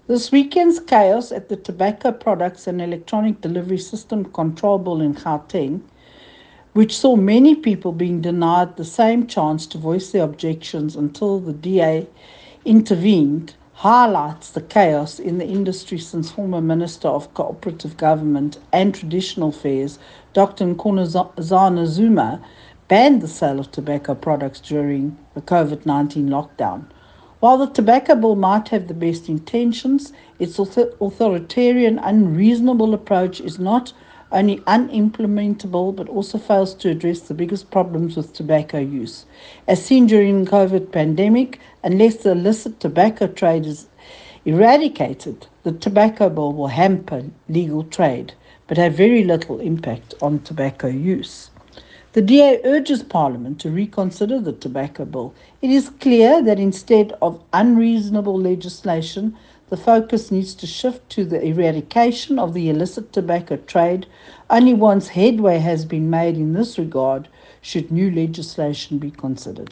This weekend's chaos at the Tobacco Products and Electronic Delivery System Control Board in Gauteng, which saw many people being denied the same chance to voice their objections until the DA intervened, highlights the chaos in the industry since former Minister of Cooperative Government and Traditional Affairs, Dr. Nkosazana Zuma, banned the sale of tobacco products during the COVID-19 lockdown. While the tobacco bill might have the best intentions, its authoritarian, unreasonable approach is not only unimplementable but also fails to address the biggest problems with tobacco use. As seen during the COVID pandemic, unless the illicit tobacco trade is eradicated, the tobacco bill will hamper legal trade but have very little impact on tobacco use. The DA urges Parliament to reconsider the tobacco bill. It is clear that instead of unreasonable legislation, the focus needs to shift to the eradication of the illicit tobacco trade. Only once headway has been made in this regard should new legislation be considered.